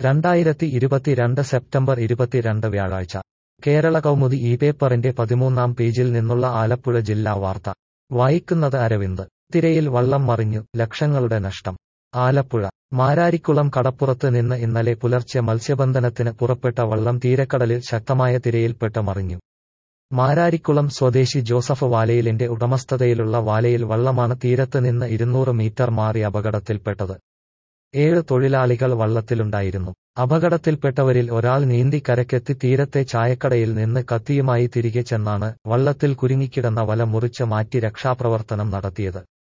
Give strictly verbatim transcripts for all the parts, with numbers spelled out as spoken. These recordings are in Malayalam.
രണ്ടായിരത്തി ഇരുപത്തിരണ്ട് സെപ്റ്റംബർ ഇരുപത്തിരണ്ട് വ്യാഴാഴ്ച കേരള കൗമുദി ഈ പേപ്പറിന്റെ പതിമൂന്നാം പേജിൽ നിന്നുള്ള ആലപ്പുഴ ജില്ലാ വാർത്ത വായിക്കുന്നത് അരവിന്ദ്. തിരയിൽ വള്ളം മറിഞ്ഞു, ലക്ഷങ്ങളുടെ നഷ്ടം. ആലപ്പുഴ മാരാരിക്കുളം കടപ്പുറത്ത് നിന്ന് ഇന്നലെ പുലർച്ചെ മത്സ്യബന്ധനത്തിന് പുറപ്പെട്ട വള്ളം തീരക്കടലിൽ ശക്തമായ തിരയിൽപ്പെട്ട് മറിഞ്ഞു. മാരാരിക്കുളം സ്വദേശി ജോസഫ് വാലയിലിന്റെ ഉടമസ്ഥതയിലുള്ള വാലയിൽ വള്ളമാണ് തീരത്ത് നിന്ന് ഇരുന്നൂറ് മീറ്റർ മാറി അപകടത്തിൽപ്പെട്ടത്. ഏഴ് തൊഴിലാളികൾ വള്ളത്തിലുണ്ടായിരുന്നു. അപകടത്തിൽപ്പെട്ടവരിൽ ഒരാൾ നീന്തി കരക്കെത്തി തീരത്തെ ചായക്കടയിൽ നിന്ന് കത്തിയുമായി തിരികെ ചെന്നാണ് വള്ളത്തിൽ കുരുങ്ങിക്കിടന്ന വല മുറിച്ച് മാറ്റി രക്ഷാപ്രവർത്തനം നടത്തിയത്.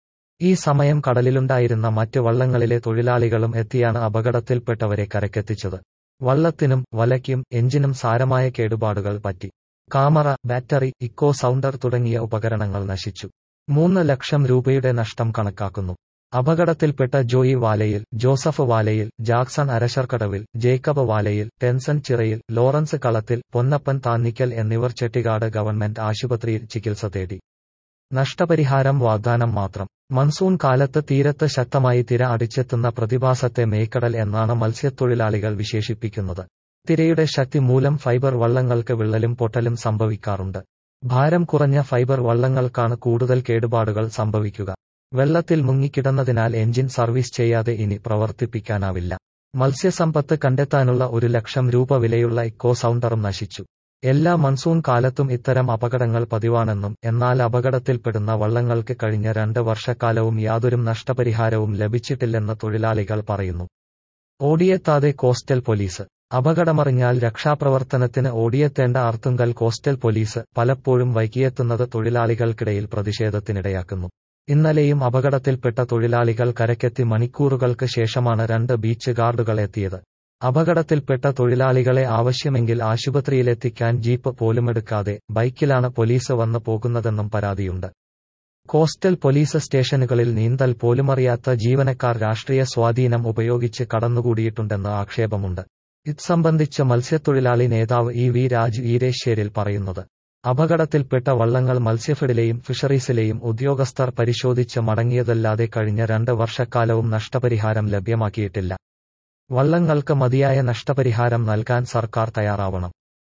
ഈ സമയം കടലിലുണ്ടായിരുന്ന മറ്റ് വള്ളങ്ങളിലെ തൊഴിലാളികളും എത്തിയാണ് അപകടത്തിൽപ്പെട്ടവരെ കരക്കെത്തിച്ചത്. വള്ളത്തിനും വലയ്ക്കും എഞ്ചിനും സാരമായ കേടുപാടുകൾ പറ്റി. കാമറ, ബാറ്ററി, ഇക്കോ സൗണ്ടർ തുടങ്ങിയ ഉപകരണങ്ങൾ നശിച്ചു. മൂന്ന് ലക്ഷം രൂപയുടെ നഷ്ടം കണക്കാക്കുന്നു. അപകടത്തിൽപ്പെട്ട ജോയി വാലയിൽ, ജോസഫ് വാലയിൽ, ജാക്സൺ അരശർക്കടവിൽ, ജേക്കബ് വാലയിൽ, ടെൻസൺ ചിറയിൽ, ലോറൻസ് കളത്തിൽ, പൊന്നപ്പൻ താന്നിക്കൽ എന്നിവർ ചെട്ടിക്കാട് ഗവൺമെന്റ് ആശുപത്രിയിൽ ചികിത്സ തേടി. നഷ്ടപരിഹാരം വാഗ്ദാനം മാത്രം. മൺസൂൺ കാലത്ത് തീരത്ത് ശക്തമായി തിര അടിച്ചെത്തുന്ന പ്രതിഭാസത്തെ മേക്കടൽ എന്നാണ് മത്സ്യത്തൊഴിലാളികൾ വിശേഷിപ്പിക്കുന്നത്. തിരയുടെ ശക്തി മൂലം ഫൈബർ വള്ളങ്ങൾക്ക് വിള്ളലും പൊട്ടലും സംഭവിക്കാറുണ്ട്. ഭാരം കുറഞ്ഞ ഫൈബർ വള്ളങ്ങൾക്കാണ് കൂടുതൽ കേടുപാടുകൾ സംഭവിക്കുക. വെള്ളത്തിൽ മുങ്ങിക്കിടന്നതിനാൽ എഞ്ചിൻ സർവീസ് ചെയ്യാതെ ഇനി പ്രവർത്തിപ്പിക്കാനാവില്ല. മത്സ്യസമ്പത്ത് കണ്ടെത്താനുള്ള ഒരു ലക്ഷം രൂപ വിലയുള്ള ഇക്കോ സൗണ്ടറും നശിച്ചു. എല്ലാ മൺസൂൺ കാലത്തും ഇത്തരം അപകടങ്ങൾ പതിവാണെന്നും എന്നാൽ അപകടത്തിൽപ്പെടുന്ന വള്ളങ്ങൾക്ക് കഴിഞ്ഞ രണ്ട് വർഷക്കാലവും യാതൊരു നഷ്ടപരിഹാരവും ലഭിച്ചിട്ടില്ലെന്ന് തൊഴിലാളികൾ പറയുന്നു. ഓടിയെത്താതെ കോസ്റ്റൽ പോലീസ്. അപകടമറിഞ്ഞാൽ രക്ഷാപ്രവർത്തനത്തിന് ഓടിയെത്തേണ്ട ആർത്തുങ്കൽ കോസ്റ്റൽ പോലീസ് പലപ്പോഴും വൈകിയെത്തുന്നത് തൊഴിലാളികൾക്കിടയിൽ പ്രതിഷേധത്തിനിടയാക്കുന്നു. ഇന്നലെയും അപകടത്തിൽപ്പെട്ട തൊഴിലാളികൾ കരക്കെത്തി മണിക്കൂറുകൾക്ക് ശേഷമാണ് രണ്ട് ബീച്ച് ഗാർഡുകൾ എത്തിയത്. അപകടത്തിൽപ്പെട്ട തൊഴിലാളികളെ ആവശ്യമെങ്കിൽ ആശുപത്രിയിലെത്തിക്കാൻ ജീപ്പ് പോലുമെടുക്കാതെ ബൈക്കിലാണ് പോലീസ് വന്നു പോകുന്നതെന്നും പരാതിയുണ്ട്. കോസ്റ്റൽ പോലീസ് സ്റ്റേഷനുകളിൽ നീന്തൽ പോലുമറിയാത്ത ജീവനക്കാർ രാഷ്ട്രീയ സ്വാധീനം ഉപയോഗിച്ച് കടന്നുകൂടിയിട്ടുണ്ടെന്ന് ആക്ഷേപമുണ്ട്. ഇത് സംബന്ധിച്ച് മത്സ്യത്തൊഴിലാളി നേതാവ് ഇ വി രാജ് ഈരേശ്ശേരിൽ പറയുന്നത്, അപകടത്തിൽപ്പെട്ട വള്ളങ്ങൾ മത്സ്യഫെഡിലെയും ഫിഷറീസിലെയും ഉദ്യോഗസ്ഥർ പരിശോധിച്ച് മടങ്ങിയതല്ലാതെ കഴിഞ്ഞ രണ്ട് വർഷക്കാലവും നഷ്ടപരിഹാരം ലഭ്യമാക്കിയിട്ടില്ല. വള്ളങ്ങൾക്ക് മതിയായ നഷ്ടപരിഹാരം നൽകാൻ സർക്കാർ തയ്യാറാവണം.